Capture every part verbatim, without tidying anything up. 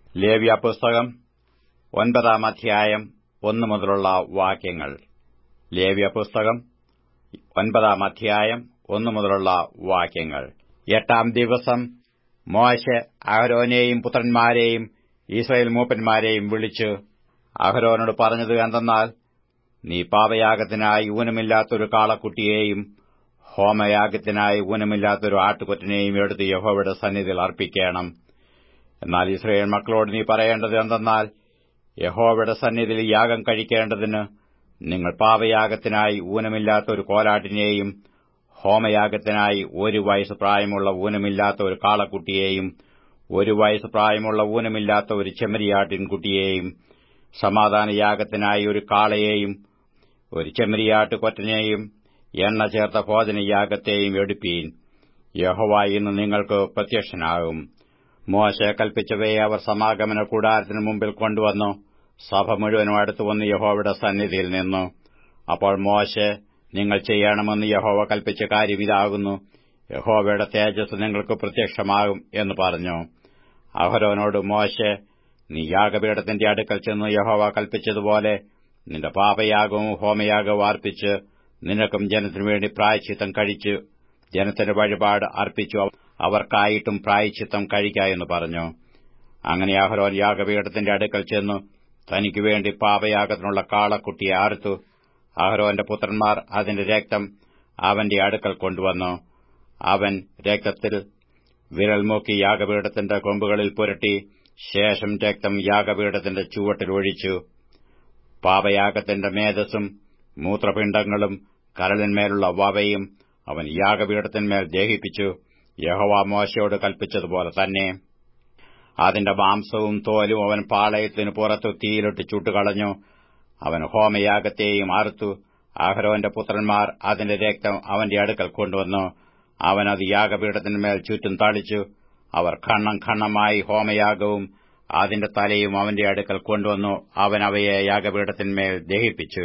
ലേവ്യപുസ്തകം ഒൻപതാം അധ്യായം ഒന്നു മുതലുള്ള വാക്യങ്ങൾ. ലേവ്യപുസ്തകം ഒൻപതാം അധ്യായം ഒന്നു മുതലുള്ള വാക്യങ്ങൾ. എട്ടാം ദിവസം മോശെ അഹരോനെയും പുത്രന്മാരെയും ഇസ്രായേൽ മൂപ്പന്മാരെയും വിളിച്ച് അഹരോനോട് പറഞ്ഞത് എന്തെന്നാൽ, നീ പാപയാഗത്തിനായി ഊനമില്ലാത്തൊരു കാളക്കുട്ടിയെയും ഹോമയാഗത്തിനായി ഊനമില്ലാത്തൊരു ആട്ടുകൊറ്റനെയും എടുത്ത് യഹോവയുടെ സന്നിധിയിൽ അർപ്പിക്കണം. എന്നാൽ ഇസ്രായേൽ മക്കളോട് നീ പറയേണ്ടത് എന്തെന്നാൽ, യഹോവയുടെ സന്നിധിയിൽ യാഗം കഴിക്കേണ്ടതിന് നിങ്ങൾ പാപയാഗത്തിനായി ഊനമില്ലാത്ത ഒരു കോലാട്ടിനെയും ഹോമയാഗത്തിനായി ഒരു വയസ്സ് പ്രായമുള്ള ഊനമില്ലാത്ത ഒരു കാളക്കുട്ടിയെയും ഒരു വയസ്സ് പ്രായമുള്ള ഊനമില്ലാത്ത ഒരു ചെമ്മരിയാട്ടിൻകുട്ടിയെയും സമാധാനയാഗത്തിനായി ഒരു കാളയെയും ഒരു ചെമ്മരിയാട്ടുകൊറ്റനെയും എണ്ണ ചേർത്ത ഭോജനയാഗത്തെയും എടുപ്പീൻ. യഹോവ ഇന്ന് നിങ്ങൾക്ക് പ്രത്യക്ഷനാകും. മോശെ കൽപ്പിച്ചവയെ അവർ സമാഗമന കൂടാരത്തിനു മുമ്പിൽ കൊണ്ടുവന്നു. സഭ മുഴുവനും അടുത്തുവന്ന് യഹോവയുടെ സന്നിധിയിൽ നിന്നു. അപ്പോൾ മോശെ, നിങ്ങൾ ചെയ്യണമെന്ന് യഹോവ കൽപ്പിച്ച കാര്യം ഇതാകുന്നു. യഹോവയുടെ തേജസ് നിങ്ങൾക്ക് പ്രത്യക്ഷമാകും എന്ന് പറഞ്ഞു. അഹരോനോട് മോശെ, നീ യാഗപീഠത്തിന്റെ അടുക്കൽ ചെന്ന് യഹോവ കൽപ്പിച്ചതുപോലെ നിന്റെ പാപയാഗവും ഹോമയാഗവും അർപ്പിച്ച് നിനക്കും ജനത്തിനു വേണ്ടി പ്രായശ്ചിത്തം കഴിച്ച് ജനത്തിന്റെ വഴിപാട് അർപ്പിച്ചു അവർക്കായിട്ടും പ്രായശ്ചിത്തം കഴിക്ക എന്ന് പറഞ്ഞു. അങ്ങനെ അഹരോൻ യാഗപീഠത്തിന്റെ അടുക്കൽ ചെന്നു തനിക്ക് വേണ്ടി പാപയാഗത്തിനുള്ള കാളക്കുട്ടിയെ അറുത്തു. അഹരോന്റെ പുത്രന്മാർ അതിന്റെ രക്തം അവന്റെ അടുക്കൽ കൊണ്ടുവന്നു. അവൻ രക്തത്തിൽ വിരൽ മുക്കി യാഗപീഠത്തിന്റെ കൊമ്പുകളിൽ പുരട്ടി ശേഷം രക്തം യാഗപീഠത്തിന്റെ ചുവട്ടിൽ ഒഴിച്ചു. പാപയാഗത്തിന്റെ മേധസ്സും മൂത്രപിണ്ഡങ്ങളും കരളിന്മേലുള്ള വവയും അവൻ യാഗപീഠത്തിന്മേൽ ദഹിപ്പിച്ചു, യഹോവ മോശയോട് കൽപ്പിച്ചതുപോലെ തന്നെ. അതിന്റെ മാംസവും തോലും അവൻ പാളയത്തിനു പുറത്തു തീയിലിട്ട് ചുട്ടുകളഞ്ഞു. അവൻ ഹോമയാഗത്തെയും അറുത്തു. അഹരോന്റെ പുത്രന്മാർ അതിന്റെ രക്തം അവന്റെ അടുക്കൽ കൊണ്ടുവന്നു. അവൻ അത് യാഗപീഠത്തിന്മേൽ ചുറ്റും തളിച്ചു. അവർ ഖണ്ണം ഖണ്ണമായി ഹോമയാഗവും അതിന്റെ തലയും അവന്റെ അടുക്കൽ കൊണ്ടുവന്നു. അവൻ അവയെ യാഗപീഠത്തിന്മേൽ ദഹിപ്പിച്ചു.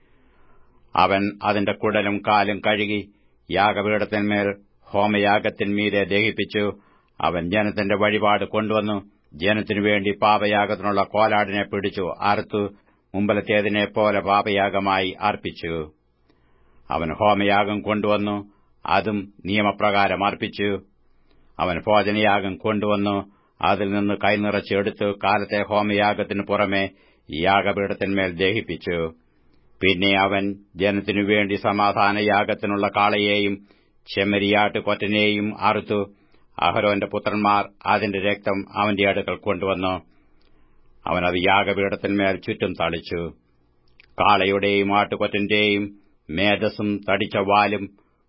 അവൻ അതിന്റെ കുടലും കാലും കഴുകി യാഗപീഠത്തിന്മേൽ ഹോമയാഗത്തിന്മീതെ ദഹിപ്പിച്ചു. അവൻ ജനത്തിന്റെ വഴിപാട് കൊണ്ടുവന്നു. ജനത്തിനു വേണ്ടി പാപയാഗത്തിനുള്ള കോലാടിനെ പിടിച്ചു അറുത്തു മുമ്പലത്തേതിനെപ്പോലെ പാപയാഗമായി അർപ്പിച്ചു. അവൻ ഹോമയാഗം കൊണ്ടുവന്നു, അതും നിയമപ്രകാരം അർപ്പിച്ചു. അവൻ ഭോജനയാഗം കൊണ്ടുവന്നു, അതിൽ നിന്ന് കൈനിറച്ചെടുത്ത് കാലത്തെ ഹോമയാഗത്തിനു പുറമെ യാഗപീഠത്തിന്മേൽ ദഹിപ്പിച്ചു. പിന്നെ അവൻ ജനത്തിനു വേണ്ടി സമാധാനയാഗത്തിനുള്ള കാളയെയും ചെമ്മരിയാട്ട് കൊറ്റനെയും അറുത്തു. അഹരോന്റെ പുത്രന്മാർ അതിന്റെ രക്തം അവന്റെ അടുക്കൽ കൊണ്ടുവന്നു. അവനത് യാഗപീഠത്തിന്മേൽ ചുറ്റും തളിച്ചു. കാളയുടെയും ആട്ടുകൊറ്റന്റെയും മേധസ്സും തടിച്ച വാലും